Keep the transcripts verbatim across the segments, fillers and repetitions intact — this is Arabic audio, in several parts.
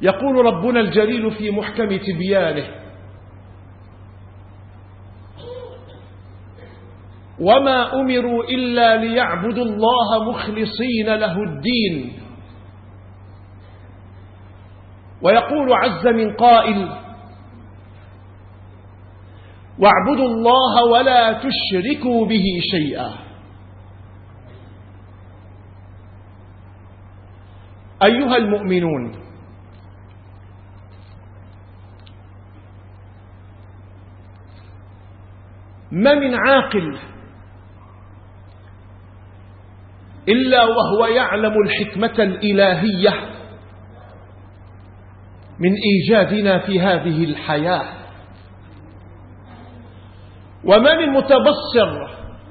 يقول ربنا الجليل في محكم تبيانه: وما أمروا إلا ليعبدوا الله مخلصين له الدين. ويقول عز من قائل: واعبدوا الله ولا تشركوا به شيئا. أيها المؤمنون، ما من عاقل إلا وهو يعلم الحكمة الإلهية من إيجادنا في هذه الحياة، وما من متبصر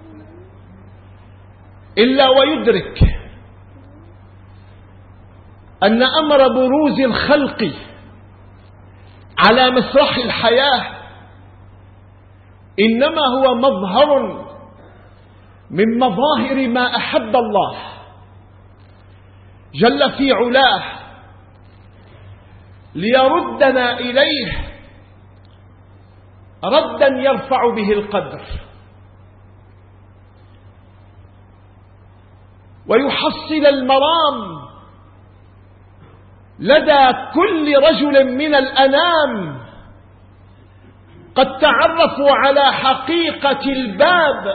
إلا ويدرك أن أمر بروز الخلق على مسرح الحياة إنما هو مظهر من مظاهر ما أحب الله جل في علاه ليردنا إليه ردا يرفع به القدر ويحصل المرام لدى كل رجل من الأنام قد تعرفوا على حقيقة الباب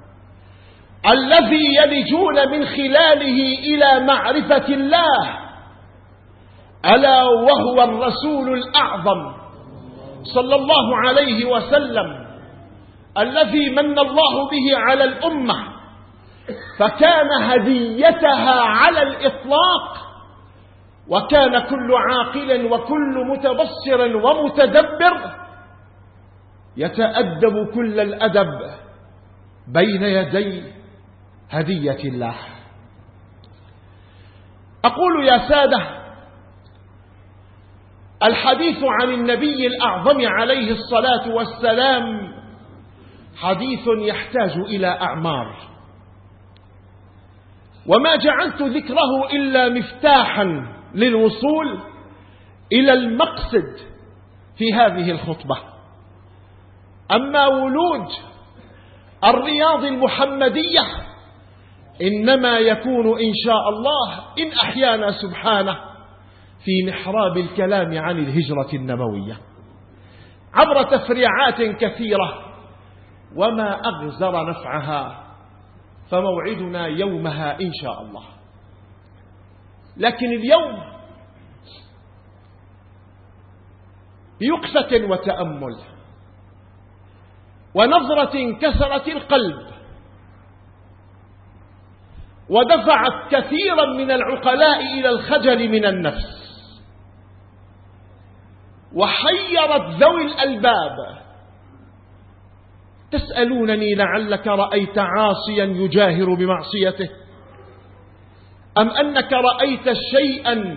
الذي يلجون من خلاله إلى معرفة الله، ألا وهو الرسول الأعظم صلى الله عليه وسلم الذي من الله به على الأمة فكان هديتها على الإطلاق. وكان كل عاقل وكل متبصر ومتدبر يتأدب كل الأدب بين يدي هدية الله. أقول يا سادة، الحديث عن النبي الأعظم عليه الصلاة والسلام حديث يحتاج إلى أعمار، وما جعلت ذكره إلا مفتاحا للوصول إلى المقصد في هذه الخطبة. أما ولوج الرياض المحمدية إنما يكون إن شاء الله إن أحيانا سبحانه في محراب الكلام عن الهجرة النبوية عبر تفريعات كثيرة، وما أغزر نفعها، فموعدنا يومها إن شاء الله. لكن اليوم بيقظة وتأمل ونظرة كسرت القلب ودفعت كثيرا من العقلاء إلى الخجل من النفس، وحيرت ذوي الألباب. تسألونني لعلك رأيت عاصيا يجاهر بمعصيته، أم أنك رأيت شيئا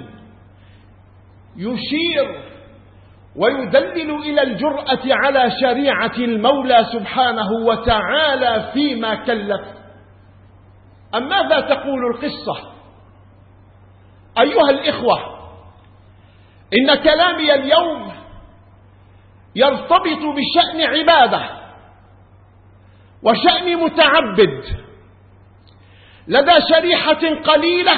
يشير ويدلل إلى الجرأة على شريعة المولى سبحانه وتعالى فيما كلف؟ أم ماذا تقول القصة؟ أيها الإخوة، إن كلامي اليوم يرتبط بشأن عبادة وشأن متعبد لدى شريحة قليلة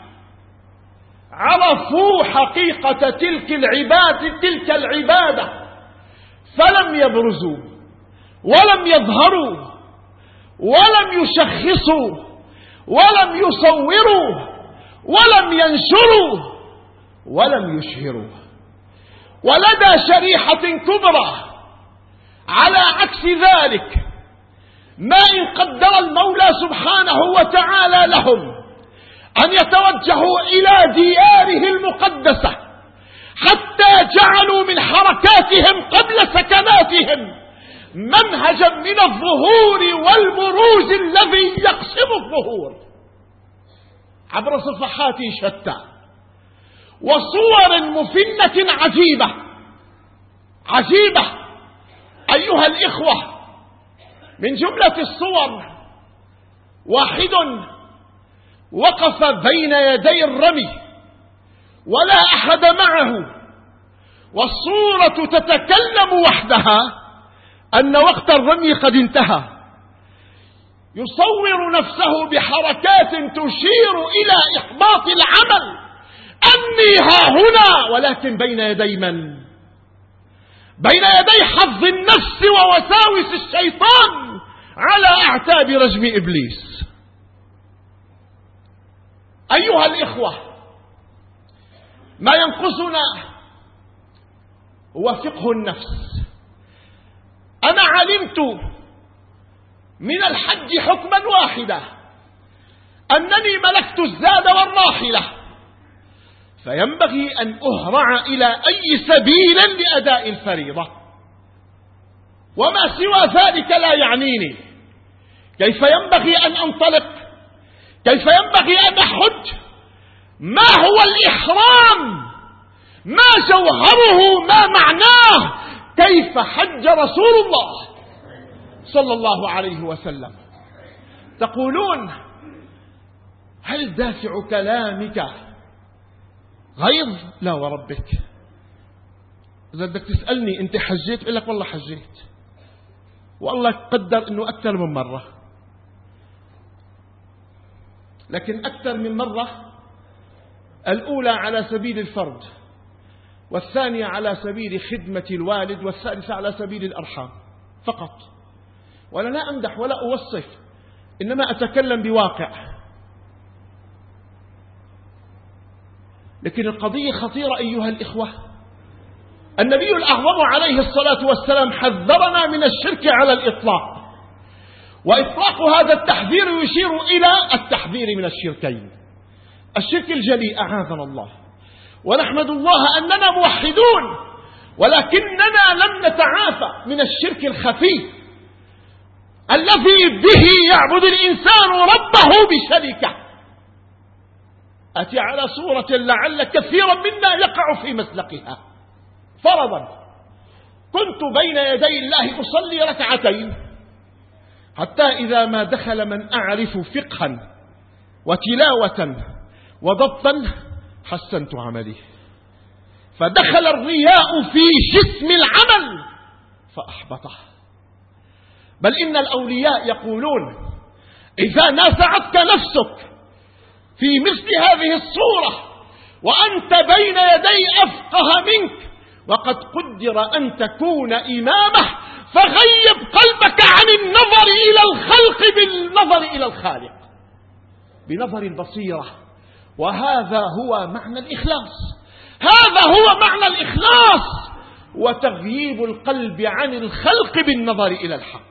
عرفوا حقيقة تلك العبادة تلك العبادة فلم يبرزوا ولم يظهروا ولم يشخصوا ولم يصوروا ولم ينشروا ولم يشهروا. ولدى شريحة كبرى على عكس ذلك ما إن قدر المولى سبحانه وتعالى لهم أن يتوجهوا إلى دياره المقدسة حتى جعلوا من حركاتهم قبل سكناتهم منهجا من الظهور والبروز الذي يقسم الظهور عبر صفحات شتى وصور مفنة عجيبة عجيبة. أيها الإخوة، من جملة الصور واحد وقف بين يدي الرمي ولا أحد معه والصورة تتكلم وحدها أن وقت الرمي قد انتهى. يصور نفسه بحركات تشير إلى إحباط العمل، أني ها هنا، ولكن بين يدي من؟ بين يدي حظ النفس ووساوس الشيطان على أعتاب رجم إبليس. أيها الإخوة، ما ينقصنا هو فقه النفس. أنا علمت من الحج حكما واحدا، أنني ملكت الزاد والراحلة، فينبغي أن أهرع إلى أي سبيل لأداء الفريضة، وما سوى ذلك لا يعنيني. كيف ينبغي أن أنطلق؟ كيف ينبغي أن أحج؟ ما هو الإحرام؟ ما جوهره؟ ما معناه؟ كيف حج رسول الله صلى الله عليه وسلم؟ تقولون هل دافع كلامك غيظ؟ لا وربك. إذا بدك تسألني أنت حجيت، بقول لك والله حجيت، والله قدر أنه أكثر من مرة، لكن أكثر من مرة الأولى على سبيل الفرض، والثانية على سبيل خدمة الوالد، والثالثة على سبيل الأرحام فقط. وأنا لا أمدح ولا أوصف، إنما أتكلم بواقع. لكن القضية خطيرة أيها الإخوة. النبي الأعظم عليه الصلاة والسلام حذرنا من الشرك على الإطلاق، وإطلاق هذا التحذير يشير إلى التحذير من الشركين: الشرك الجلي أعاذنا الله، ونحمد الله أننا موحدون، ولكننا لم نتعافى من الشرك الخفي الذي به يعبد الإنسان ربه بشركه. أتي على صورة لعل كثيرا منا يقع في مسلقها. فرضا كنت بين يدي الله أصلي ركعتين، حتى إذا ما دخل من أعرف فقها وتلاوة وضبطا حسنت عملي، فدخل الرياء في جسم العمل فأحبطه. بل إن الأولياء يقولون: إذا نازعتك نفسك في مثل هذه الصورة وأنت بين يدي أفقه منك وقد قدر أن تكون إمامه، فغيب قلبك عن النظر إلى الخلق بالنظر إلى الخالق بنظر البصيرة. وهذا هو معنى الإخلاص، هذا هو معنى الإخلاص، وتغييب القلب عن الخلق بالنظر إلى الحق.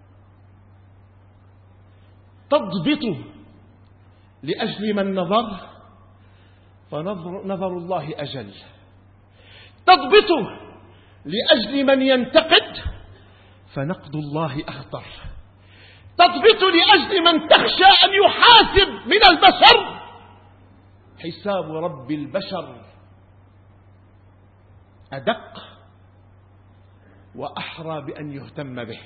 تضبط لأجل من نظر، فنظر نظر الله أجل. تضبط لأجل من ينتقد، فنقد الله أخطر. تضبط لأجل من تخشى أن يحاسب من البشر، حساب رب البشر أدق وأحرى بأن يهتم به،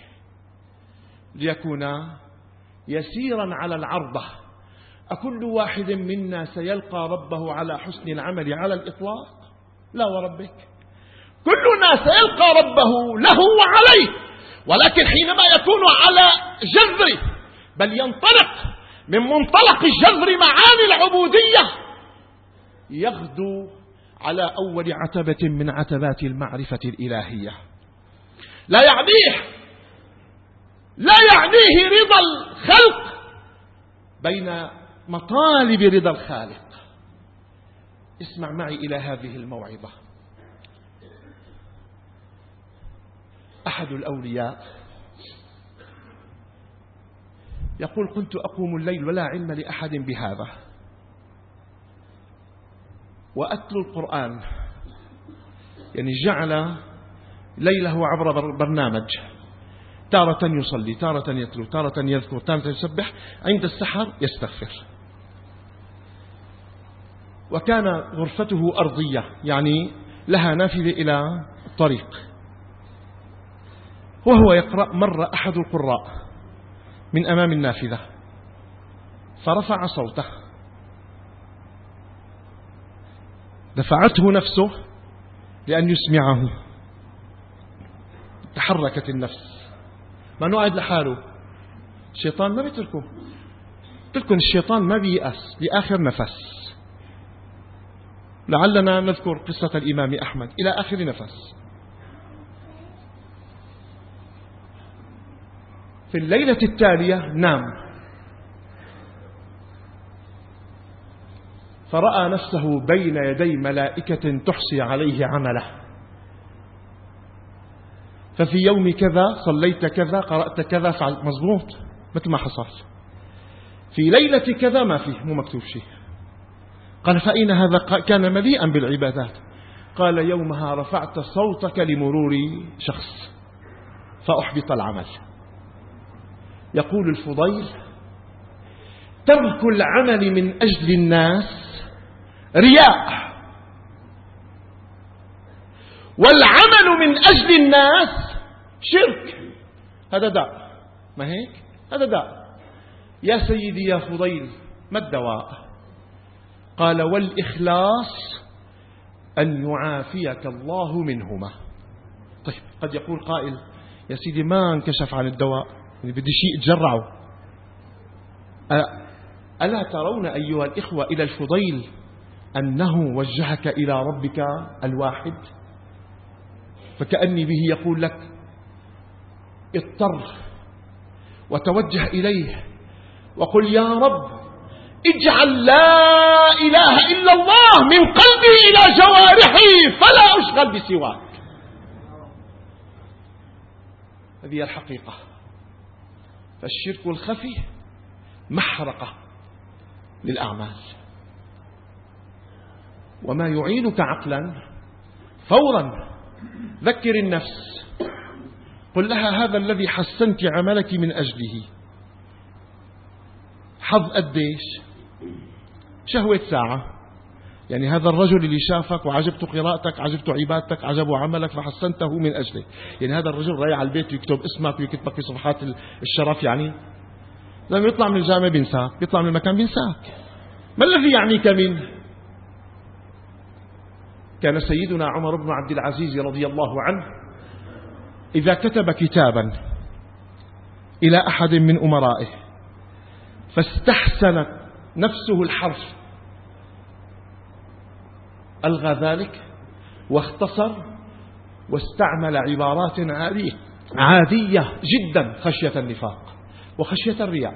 ليكون يسيرا على العرضة. أكل واحد منا سيلقى ربه على حسن العمل على الإطلاق؟ لا وربك. كلنا سيلقى ربه له وعليه، ولكن حينما يكون على جذر، بل ينطلق من منطلق الجذر معاني العبودية، يغدو على أول عتبة من عتبات المعرفة الإلهية. لا يعنيه لا يعنيه رضا الخلق بين مطالب رضا الخالق. اسمع معي إلى هذه الموعظة. أحد الأولياء يقول: كنت أقوم الليل ولا علم لأحد بهذا، وأتلو القرآن، يعني جعل ليله عبر برنامج، تارة يصلي، تارة يتلو، تارة يذكر، تارة يسبح، عند السحر يستغفر. وكان غرفته أرضية، يعني لها نافذة إلى الطريق. وهو يقرأ، مر أحد القراء من أمام النافذة فرفع صوته، دفعته نفسه لأن يسمعه. تحركت النفس، ما نقعد لحاله، الشيطان ما بيتركه. قلت لكم الشيطان ما بيأس لآخر نفس. لعلنا نذكر قصة الإمام أحمد إلى آخر نفس. في الليلة التالية نام، فرأى نفسه بين يدي ملائكة تحصي عليه عمله. ففي يوم كذا صليت كذا، قرأت كذا، فعل مضبوط مثل ما حصل. في ليلة كذا ما فيه، مو مكتوب شيء. قال فأين هذا؟ كان مليئا بالعبادات. قال يومها رفعت صوتك لمرور شخص فأحبط العمل. يقول الفضيل ترك العمل من أجل الناس رياء، والعمل من أجل الناس شرك. هذا داء، ما هيك؟ هذا داء. يا سيدي يا فضيل ما الدواء؟ قال والإخلاص أن يعافيك الله منهما. طيب قد يقول قائل يا سيدي ما انكشف عن الدواء، يعني بدي شيء تجرعه. ألا ترون أيها الإخوة إلى الفضيل أنه وجهك إلى ربك الواحد؟ فكأني به يقول لك اضطر وتوجه إليه وقل يا رب اجعل لا إله إلا الله من قلبي إلى جوارحي فلا أشغل بسواك. هذه الحقيقة. فالشرك الخفي محرقة للأعمال، وما يعينك عقلا فورا ذكر النفس، قل لها هذا الذي حسنت عملك من أجله حظ قديش؟ شهوة ساعة. يعني هذا الرجل اللي شافك وعجبت قراءتك، عجبت عبادتك، عجبه عملك فحسنته من أجله. يعني هذا الرجل رايح على البيت يكتب اسمك ويكتبك في صفحات الشرف. يعني لما يطلع من الجامعة بينساك، يطلع من المكان بينساك. ما الذي يعنيك منه؟ كان سيدنا عمر بن عبد العزيز رضي الله عنه إذا كتب كتابا إلى أحد من أمرائه فاستحسنت نفسه الحرف ألغى ذلك واختصر واستعمل عبارات عادية عادية جدا خشية النفاق وخشية الرياء.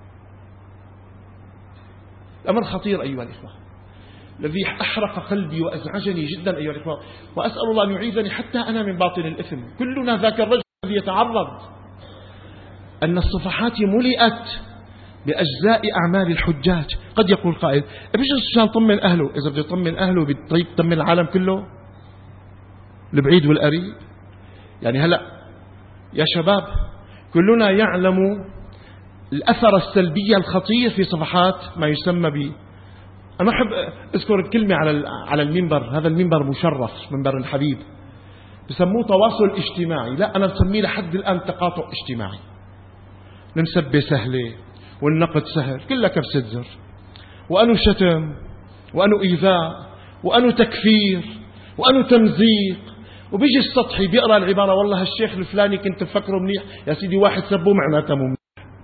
الأمر خطير أيها الإخوة، الذي أحرق قلبي وأزعجني جدا أيها الإخوة، وأسأل الله أن يعيذني حتى أنا من باطن الإثم. كلنا ذاك الرجل الذي يتعرض أن الصفحات ملئت بأجزاء أعمال الحجاج. قد يقول قائل أبيش عشان طمن أهله. إذا بده يطمن أهله بالطريق طمن العالم كله، البعيد والقريب. يعني هلأ يا شباب كلنا يعلم الأثر السلبي الخطير في صفحات ما يسمى ب أنا أحب أذكر كلمة على على المنبر. هذا المنبر مشرف، منبر الحبيب، بسموه تواصل اجتماعي. لا أنا بسميه لحد الآن تقاطع اجتماعي. المسبة سهلة والنقد سهل، كلها كبسة زر، وأنو شتم وأنو إيذاء وأنو تكفير وأنو تمزيق. وبيجي السطحي بيقرأ العبارة والله الشيخ الفلاني كنت بفكره منيح، يا سيدي واحد سبه معناته مو منيح.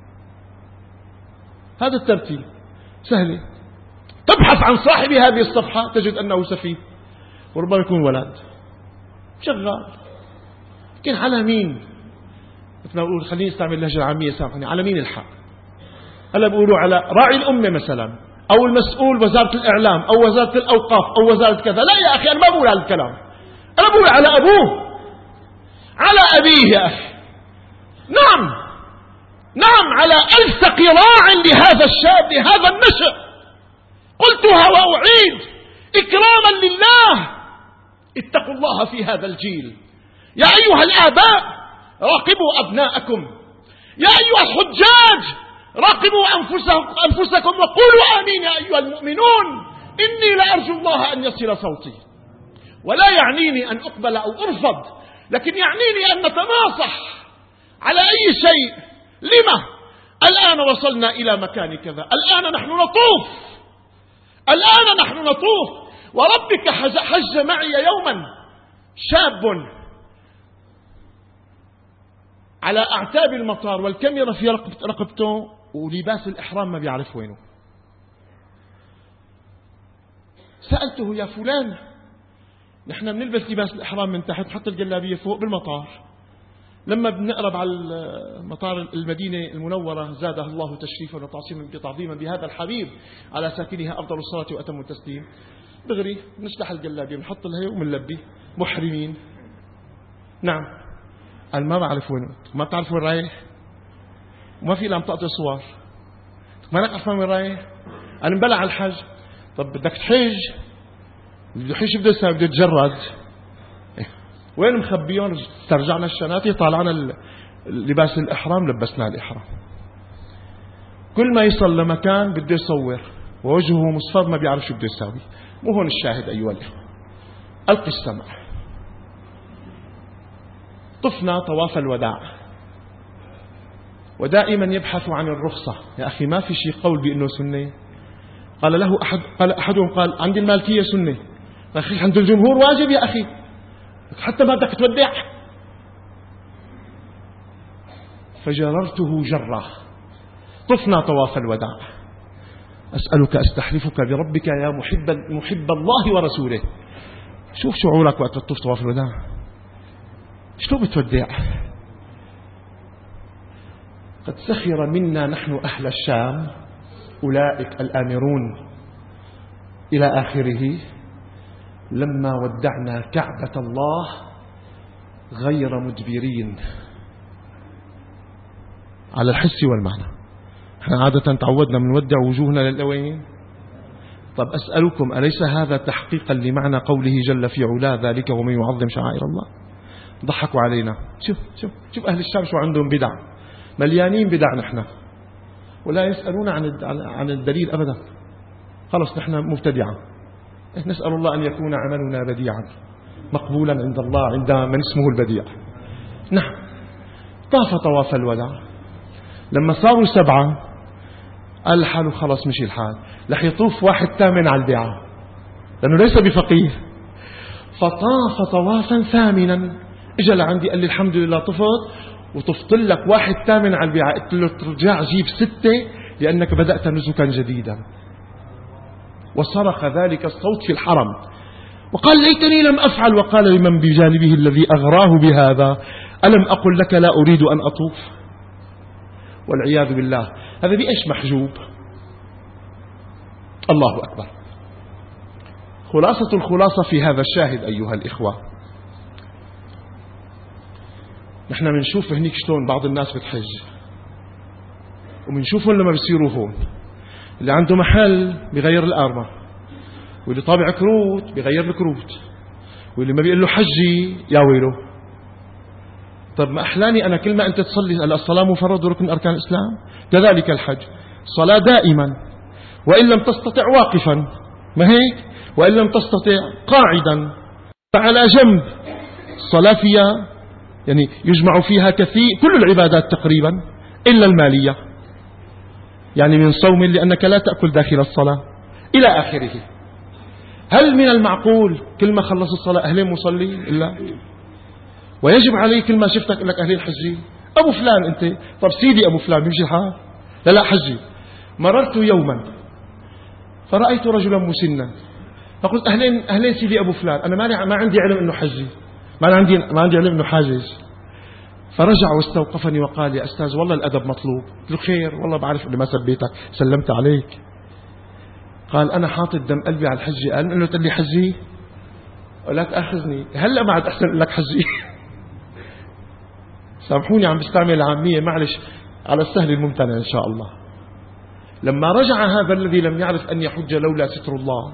هذا الترتيب سهل. تبحث عن صاحب هذه الصفحة تجد أنه سفيه، وربما يكون ولد شغال. لكن على مين؟ مثل ما بقول خليني استعمل اللهجة العامية سامحني، على مين الحق؟ هلا بيقولوا على راعي الأمة مثلا، أو المسؤول وزارة الإعلام أو وزارة الأوقاف أو وزارة كذا. لا يا أخي أنا ما بقول على الكلام، أنا بقول على أبوه، على أبيه يا أخي. نعم نعم على ألصق راع لهذا الشاب لهذا النشأ. قلتها وأعيد إكراما لله. اتقوا الله في هذا الجيل. يا أيها الآباء راقبوا أبناءكم، يا أيها الحجاج راقبوا أنفسكم وقولوا آمين يا أيها المؤمنون. إني لأرجو الله أن يصل صوتي، ولا يعنيني أن أقبل أو أرفض، لكن يعنيني أن نتناصح على أي شيء. لما الآن وصلنا إلى مكان كذا، الآن نحن نطوف، الآن نحن نطوف وربك حج معي يوما شاب على أعتاب المطار والكاميرا في رقبته ولباس الإحرام ما بيعرف وينه. سألته يا فلان، نحن بنلبس لباس الإحرام من تحت نحط الجلابية فوق بالمطار، لما بنقرب على مطار المدينة المنورة زادها الله تشريفا وتعظيما بهذا الحبيب على ساكنها أفضل الصلاة وأتم التسليم، دغري نشلح الجلابية بنحط لها ومنلبي محرمين. نعم. قال ما بعرف وين، ما بتعرف وين رايح، وما في إلا منطقة صور، ما لك عارفان وين رايح. أنا مبلع على الحج. طب بدك تحج، بده يحج بده يسوي، بده يتجرد، وين مخبيون؟ استرجعنا الشناتي، طالعنا لباس الإحرام، لبسنا الإحرام. كل ما يصل لمكان بده يصور ووجهه مصفر ما بيعرف شو بده يسوي. مو هون الشاهد أيها الإخوة. ألقي السمع. طفنا طواف الوداع، ودائما يبحث عن الرخصة. يا أخي ما في شيء قول بأنه سنة. قال له أحد، قال أحدهم قال عند المالكية سنة. أخي عند الجمهور واجب يا أخي، حتى ما بدك تودع. فجررته جرة. طفنا طواف الوداع. أسألك أستحلفك بربك يا محب محب الله ورسوله، شوف شعورك وقت تطوف طواف الوداع، شلون بتودع؟ قد سخر منا نحن أهل الشام أولئك الآمرون إلى آخره لما ودعنا كعبة الله غير مدبرين، على الحس والمعنى. احنا عادة تعودنا من ودع وجوهنا للأوين. طب أسألكم، أليس هذا تحقيقا لمعنى قوله جل في علاه ذلك ومن يعظم شعائر الله؟ ضحكوا علينا. شوف شوف شوف أهل الشام شو عندهم بدع، مليانين بدع نحن، ولا يسألون عن عن الدليل أبدا. خلص نحن مبتدعة. نسأل الله أن يكون عملنا بديعا مقبولا عند الله عند من اسمه البديع. نعم. طاف طواف الوداع. لما صاروا سبعة قال حاله خلص مشي الحال، رح يطوف واحد ثامن على البيعة لأنه ليس بفقيه. فطاف طوافا ثامنا. اجى لعندي قال لي الحمد لله طفت وطفت لك واحد ثامن على البيعة. قلت له ترجع جيب ستة لأنك بدأت نسكا جديدا. وصرخ ذلك الصوت في الحرم وقال ليتني لم أفعل. وقال لمن بجانبه الذي أغراه بهذا ألم أقل لك لا أريد أن أطوف؟ والعياذ بالله. هذا بإيش محجوب؟ الله أكبر. خلاصة الخلاصة في هذا الشاهد أيها الإخوة، نحن منشوف هنيك شلون بعض الناس بتحج، ومنشوفهم لما بيصيروا هون، اللي عنده محل بيغير الأرمة، واللي طابع كروت بيغير الكروت، واللي ما بيقول له حجي يا ويله. طب ما أحلاني أنا كل ما أنت تصلي الصلاة مفرد وركن أركان الإسلام، كذلك الحج صلاة دائما، وإن لم تستطع واقفا، ما هيك؟ وإن لم تستطع قاعدا فعلى جنب. الصلاة فيها يعني يجمع فيها كثير كل العبادات تقريبا إلا المالية، يعني من صوم لأنك لا تأكل داخل الصلاة إلى آخره. هل من المعقول كل ما خلص الصلاة أهلين مصلي إلا؟ ويجب عليه كل ما شفتك لك أهلين حجي أبو فلان أنت. طب سيدي أبو فلان بيمشي الحال؟ لا لا حجي. مررت يوما فرأيت رجلا مسنا فقلت أهلين أهلين سيدي أبو فلان. أنا ما ما عندي علم إنه حجي، ما عندي ما عندي علم إنه حاجز. فرجع واستوقفني وقال يا أستاذ والله الأدب مطلوب. قلت له خير والله بعرف إني ما سبيتك سلمت عليك. قال أنا حاطط دم قلبي على الحجي. قال إنه تقول لي حجي ولا تأخذني هلا بعد أحسن لك حجي. سامحوني عم بستعمل العامية معلش على السهل الممتنع إن شاء الله. لما رجع هذا الذي لم يعرف أن يحج لولا ستر الله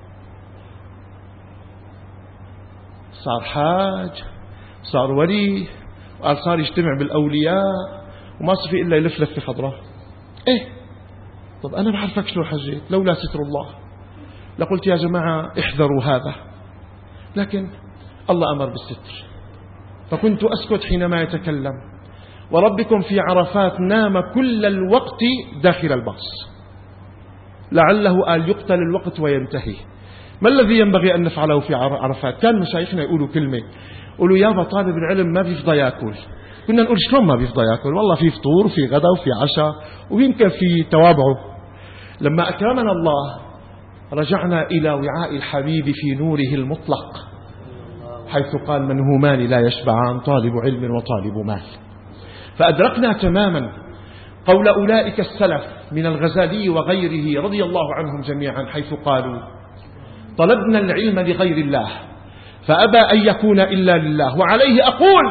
صار حاج، صار ولي، وقال صار يجتمع بالأولياء وما صار في إلا يلف لفة خضراء. إيه طب أنا بعرفك شلون حجيت لولا ستر الله. لقلت يا جماعة احذروا هذا، لكن الله أمر بالستر فكنت أسكت حينما يتكلم. وربكم في عرفات نام كل الوقت داخل الباص لعله قال يقتل الوقت وينتهي. ما الذي ينبغي أن نفعله في عرفات؟ كان مشايخنا يقولوا كلمة، يقولوا يابا طالب العلم ما بيفضى يأكل. كنا نقول شلون ما بيفضى يأكل؟ والله في فطور وفي غدا وفي عشاء ويمكن في توابعه. لما أكرمنا الله رجعنا إلى وعاء الحبيب في نوره المطلق، حيث قال من همان لا يشبعان، طالب علم وطالب مال. فأدركنا تماما قول أولئك السلف من الغزالي وغيره رضي الله عنهم جميعا، حيث قالوا طلبنا العلم لغير الله فأبى أن يكون إلا لله. وعليه أقول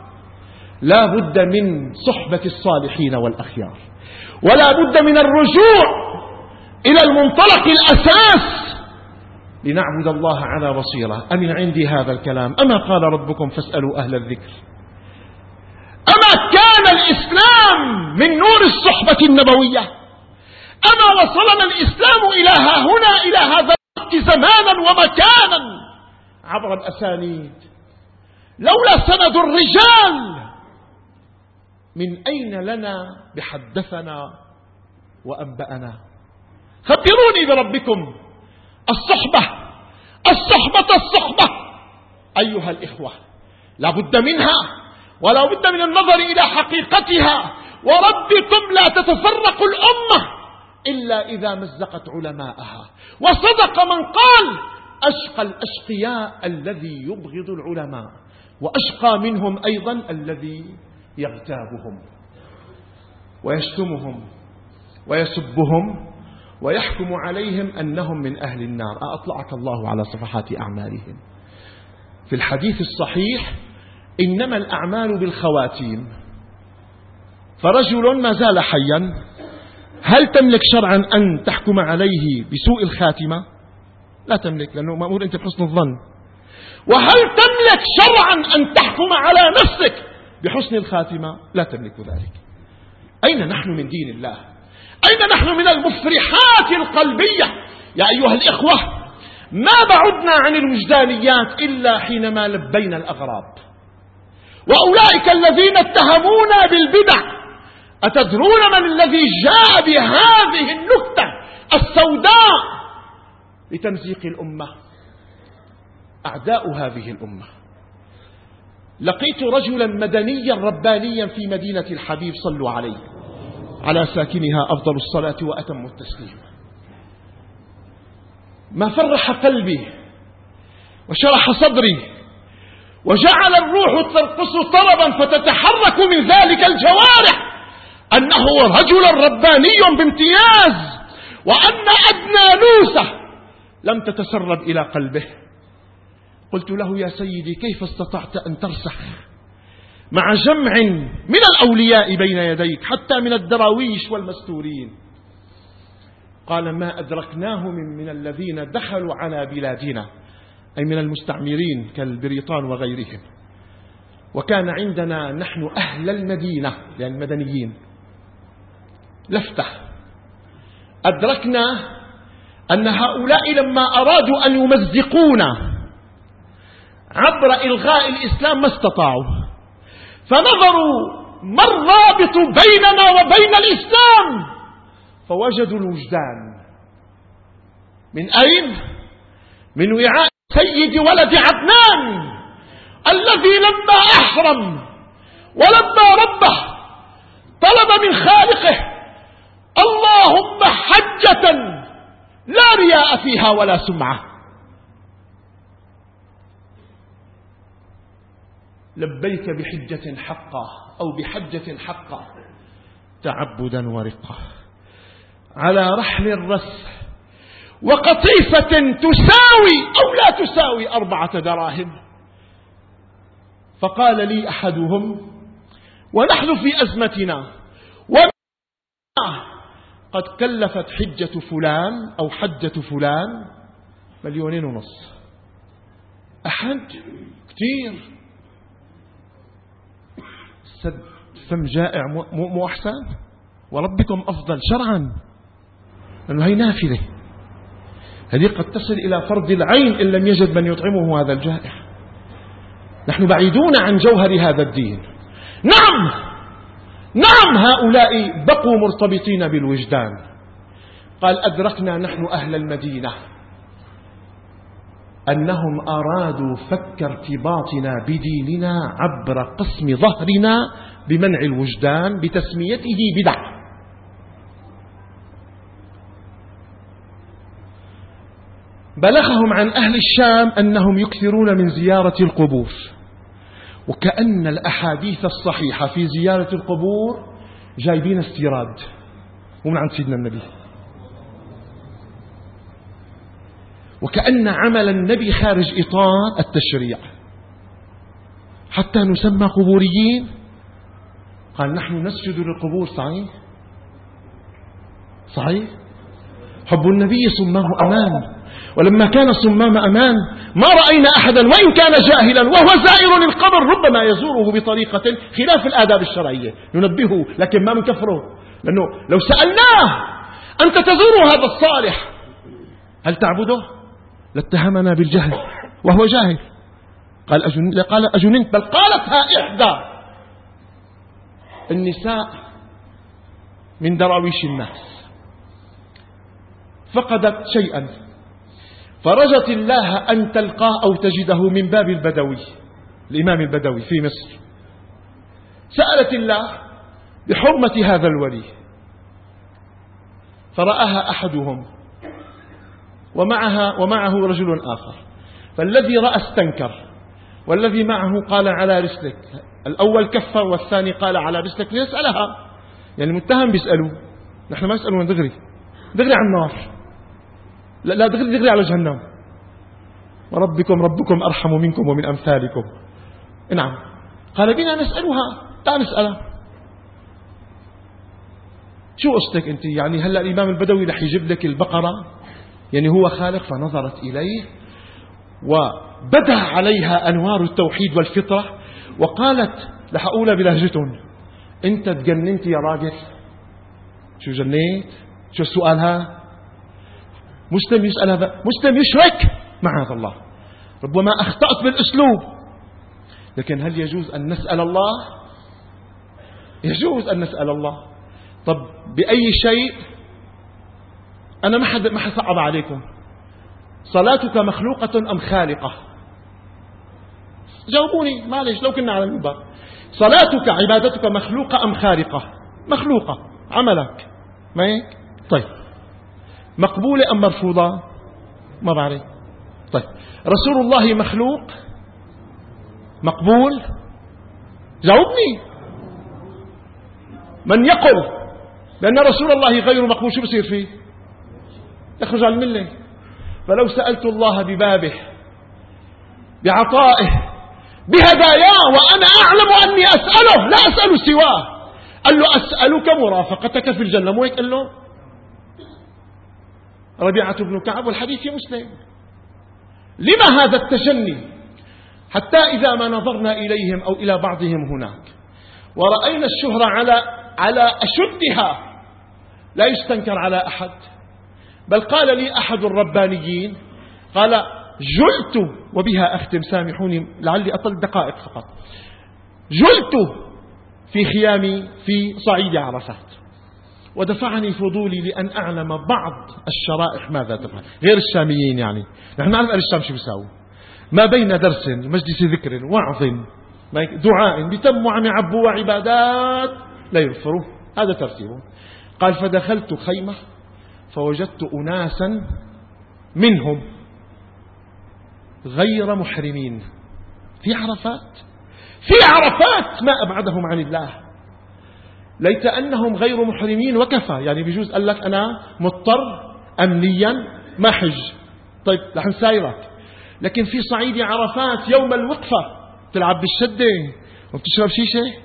لا بد من صحبة الصالحين والأخيار، ولا بد من الرجوع إلى المنطلق الأساس لنعبد الله على بصيرة. أمن عندي هذا الكلام؟ أما قال ربكم فاسألوا أهل الذكر؟ أما كان الإسلام من نور الصحبة النبوية؟ أما وصلنا الإسلام إلى ها هنا، إلى هذا الوقت زمانا ومكانا عبر الأسانيد؟ لولا سند الرجال من أين لنا بحدثنا وأنبأنا؟ خبروني بربكم. الصحبة الصحبة الصحبة أيها الإخوة لا بد منها، ولا بد من النظر إلى حقيقتها. وربكم لا تتفرق الأمة إلا إذا مزقت علماءها. وصدق من قال أشقى الأشقياء الذي يبغض العلماء، وأشقى منهم أيضا الذي يغتابهم ويشتمهم ويسبهم ويحكم عليهم أنهم من أهل النار. أطلعك الله على صفحات أعمالهم. في الحديث الصحيح إنما الأعمال بالخواتيم. فرجل ما زال حيا، هل تملك شرعا أن تحكم عليه بسوء الخاتمة؟ لا تملك، لأنه مأمور أنت بحسن الظن. وهل تملك شرعا أن تحكم على نفسك بحسن الخاتمة؟ لا تملك ذلك. أين نحن من دين الله؟ أين نحن من المفرحات القلبية؟ يا أيها الإخوة ما بعدنا عن الوجدانيات إلا حينما لبينا الأغراب. وأولئك الذين اتهمونا بالبدع، أتدرون من الذي جاء بهذه النكتة السوداء لتمزيق الأمة؟ أعداء هذه الأمة. لقيت رجلا مدنيا ربانيا في مدينة الحبيب، صلوا عليه على ساكنها أفضل الصلاة وأتم التسليم. ما فرح قلبي وشرح صدري وجعل الروح ترقص طربا فتتحرك من ذلك الجوارح أنه رجل رباني بامتياز، وأن أدنى نوسة لم تتسرب إلى قلبه. قلت له يا سيدي كيف استطعت أن ترسخ مع جمع من الأولياء بين يديك حتى من الدراويش والمستورين؟ قال ما أدركناه من, من الذين دخلوا على بلادنا، أي من المستعمرين كالبريطان وغيرهم. وكان عندنا نحن أهل المدينة يعني المدنيين لفتة، أدركنا أن هؤلاء لما أرادوا أن يمزقونا عبر إلغاء الإسلام ما استطاعوا، فنظروا ما الرابط بيننا وبين الإسلام فوجدوا الوجدان. من أين؟ من وعاء سيد ولد عدنان الذي لما أحرم ولما ربه طلب من خالقه اللهم حجة لا رياء فيها ولا سمعة. لبيك بحجة حقة أو بحجة حقة تعبدا ورقة على رحل الرس وقطيفة تساوي أو لا تساوي أربعة دراهم. فقال لي أحدهم ونحن في أزمتنا قد كلفت حجة فلان أو حجة فلان مليونين ونص. أحد كتير سد فم جائع مو, مو أحسن؟ وربكم أفضل شرعا، لأنه هي نافلة، هذه قد تصل إلى فرض العين إن لم يجد من يطعمه هذا الجائع. نحن بعيدون عن جوهر هذا الدين. نعم نعم هؤلاء بقوا مرتبطين بالوجدان. قال أدركنا نحن أهل المدينة أنهم أرادوا فك ارتباطنا بديننا عبر قسم ظهرنا بمنع الوجدان بتسميته بدع. بلغهم عن أهل الشام أنهم يكثرون من زيارة القبور، وكأن الأحاديث الصحيحة في زيارة القبور جايبين استيراد ومن عند سيدنا النبي، وكأن عمل النبي خارج إطار التشريع حتى نسمى قبوريين. قال نحن نسجد للقبور. صحيح صحيح. حب النبي صمام أمان، ولما كان صمام أمان ما رأينا أحدا وإن كان جاهلا وهو زائر للقبر ربما يزوره بطريقة خلاف الآداب الشرعية ننبهه، لكن ما منكفره، لأنه لو سألناه أنت تزور هذا الصالح هل تعبده؟ لاتهمنا بالجهل وهو جاهل. قال أجن... قال أجننت، بل قالتها إحدى النساء من دراويش الناس، فقدت شيئا فرجت الله أن تلقاه أو تجده من باب البدوي، الإمام البدوي في مصر. سألت الله بحرمة هذا الولي، فرآها أحدهم ومعها ومعه رجل آخر، فالذي رأى استنكر والذي معه قال على رسلك. الأول كفر والثاني قال على رسلك ليسألها، يعني المتهم بيسألوا، نحن ما نسألون دغري دغري على النار، لا, لا دغري دغري على جهنم. وربكم ربكم أرحم منكم ومن أمثالكم. نعم. قال بنا نسألها، لا نسألها. شو قصتك أنت؟ يعني هلأ الإمام البدوي رح يجيب لك البقرة، يعني هو خالق؟ فنظرت إليه وبدأ عليها أنوار التوحيد والفطرة وقالت، رح أقولها بلهجتهم، أنت تجننت يا راجل. شو جنيت؟ شو السؤال ها؟ مسلم يسأل هذا، مسلم يشرك معاذ الله. ربما أخطأت بالأسلوب، لكن هل يجوز أن نسأل الله؟ يجوز أن نسأل الله. طب بأي شيء؟ أنا ما حد ما حصعب عليكم. صلاتك مخلوقة أم خالقة؟ جاوبوني معلش لو كنا على المنبر. صلاتك عبادتك مخلوقة أم خالقة؟ مخلوقة، عملك ما هيك؟ طيب مقبولة أم مرفوضة؟ ما بعرف. طيب رسول الله مخلوق مقبول؟ جاوبني. من يقول لأن رسول الله غير مقبول شو بصير فيه؟ يخرج عن الملة. فلو سألت الله ببابه بعطائه بهداياه وأنا أعلم أني أسأله لا أسأل سواه، قال له أسألك مرافقتك في الجنة، مو هيك قال له؟ ربيعة بن كعب والحديث في مسلم. لما هذا التجني؟ حتى إذا ما نظرنا إليهم أو إلى بعضهم هناك ورأينا الشهرة على على أشدها لا يستنكر على أحد. بل قال لي أحد الربانيين، قال جلت، وبها أختم سامحوني لعلي أطل دقائق فقط، جلت في خيامي في صعيد عرفات ودفعني فضولي لأن أعلم بعض الشرائح ماذا تفعل، غير الشاميين. يعني نحن نعرف أهل الشام شو بيساووا، ما بين درس مجلس ذكر وعظ دعاء بتم وعم يعبوا وعبادات لا يغفروا، هذا ترتيبه. قال فدخلت خيمة فوجدت أناسا منهم غير محرمين في عرفات، في عرفات ما أبعدهم عن الله. ليت أنهم غير محرمين وكفى، يعني بيجوز قال لك أنا مضطر أمنيا ما حج، طيب لحن سايرك. لكن في صعيد عرفات يوم الوقفة تلعب بالشدة وبتشرب شيشة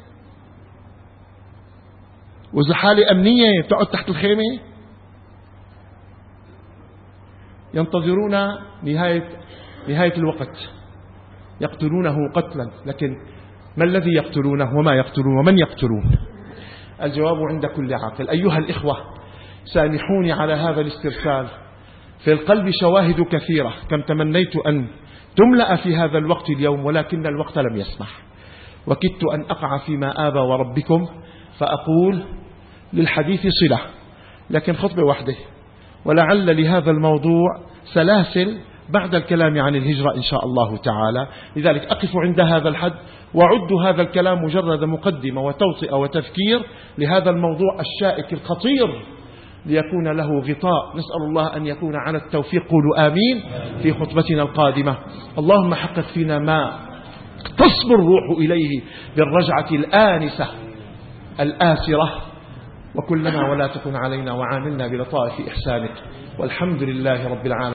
وإذا حالة أمنية بتقعد تحت الخيمة. ينتظرون نهاية نهاية الوقت، يقتلونه قتلا، لكن ما الذي يقتلونه وما يقتلون ومن يقتلون؟ الجواب عند كل عاقل. أيها الإخوة سامحوني على هذا الاسترسال، في القلب شواهد كثيرة كم تمنيت أن تملأ في هذا الوقت اليوم، ولكن الوقت لم يسمح، وكدت أن أقع فيما آبى وربكم فأقول للحديث صلة، لكن خطبة واحدة، ولعل لهذا الموضوع سلاسل بعد الكلام عن الهجرة إن شاء الله تعالى. لذلك أقف عند هذا الحد، وأعد هذا الكلام مجرد مقدمة وتوطئة وتفكير لهذا الموضوع الشائك الخطير ليكون له غطاء. نسأل الله أن يكون على التوفيق، قولوا آمين، في خطبتنا القادمة. اللهم حقق فينا ما تصبر الروح إليه بالرجعة الآنسة الآسرة، وكلنا ولا تكن علينا، وعاملنا بلطائف إحسانك، والحمد لله رب العالمين.